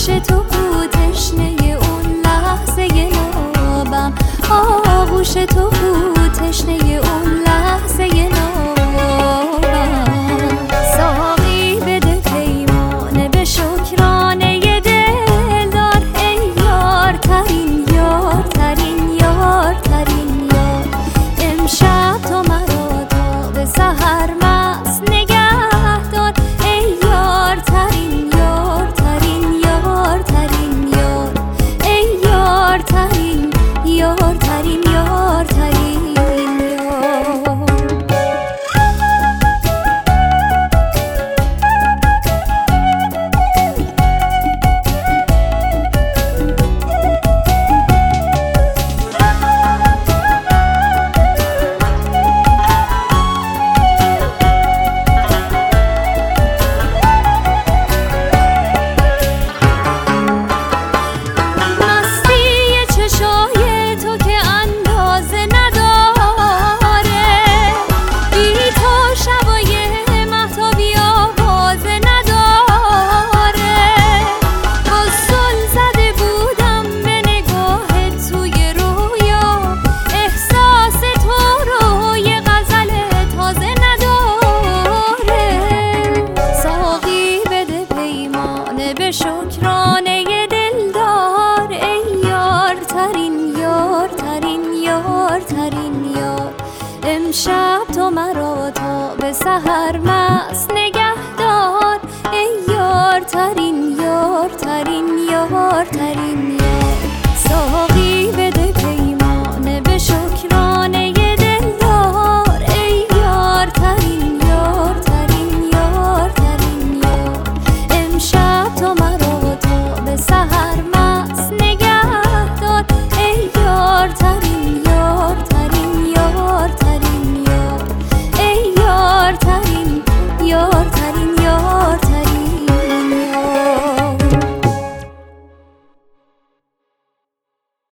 آغوش تو کو تشنه اون لحظه نابم، آغوش تو کو تشنه اون لحظه نابم. ساقی بده پیمانه به شکرانه دلدار، ای یار ترین یار ترین یار ترین یار. امشب تو مرا تا به سحر مست نگه دار، ای یار ترین یار ترین یار ترین یار، ای یار ترین یار ترین یار ترین یار. به شکرانه دلدار، ای یار ترین یار ترین یار ترین یار. امشب تو مرا تا به سحر مست نگه دار، ای یار ترین